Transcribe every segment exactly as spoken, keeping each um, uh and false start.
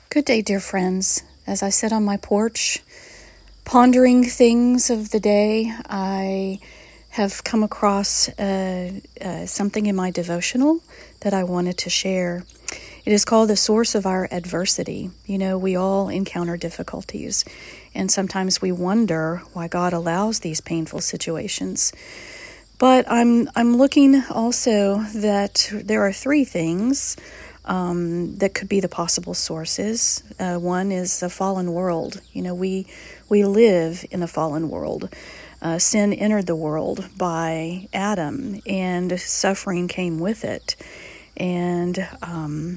Good day, dear friends. As I sit on my porch, pondering things of the day, I have come across uh, uh, something in my devotional that I wanted to share. It is called The Source of Our Adversity. You know, we all encounter difficulties, and sometimes we wonder why God allows these painful situations. But I'm I'm looking also that there are three things Um, that could be the possible sources. Uh, one is a fallen world. You know, we we live in a fallen world. Uh, sin entered the world by Adam, and suffering came with it. And um,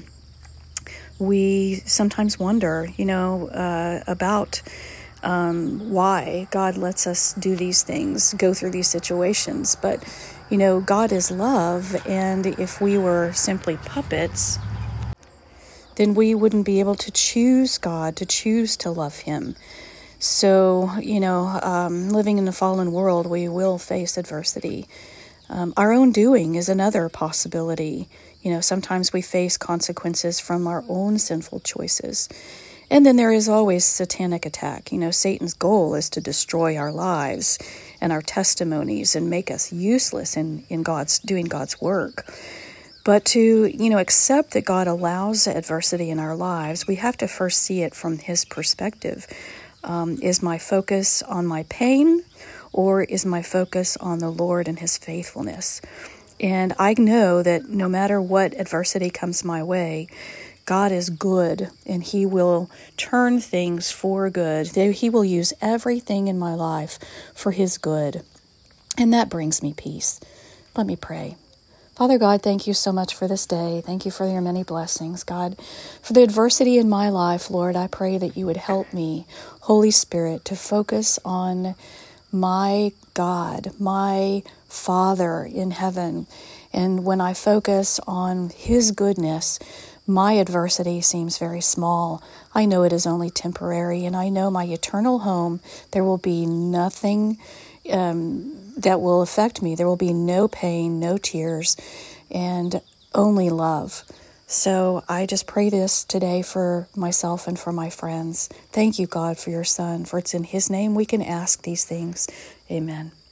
we sometimes wonder, you know, uh, about um, why God lets us do these things, go through these situations. But, you know, God is love, and if we were simply puppets, then we wouldn't be able to choose God, to choose to love Him. So, you know, um, living in a fallen world, we will face adversity. Um, our own doing is another possibility. You know, sometimes we face consequences from our own sinful choices. And then there is always satanic attack. You know, Satan's goal is to destroy our lives and our testimonies and make us useless in, in God's doing God's work. But to, you know, accept that God allows adversity in our lives, we have to first see it from His perspective. Um, is my focus on my pain, or is my focus on the Lord and His faithfulness? And I know that no matter what adversity comes my way, God is good, and He will turn things for good. He will use everything in my life for His good. And that brings me peace. Let me pray. Father God, thank you so much for this day. Thank you for your many blessings, God. For the adversity in my life, Lord, I pray that you would help me, Holy Spirit, to focus on my God, my Father in heaven. And when I focus on His goodness, my adversity seems very small. I know it is only temporary, and I know my eternal home, there will be nothing um, that will affect me. There will be no pain, no tears, and only love. So I just pray this today for myself and for my friends. Thank you, God, for your Son, for it's in His name we can ask these things. Amen.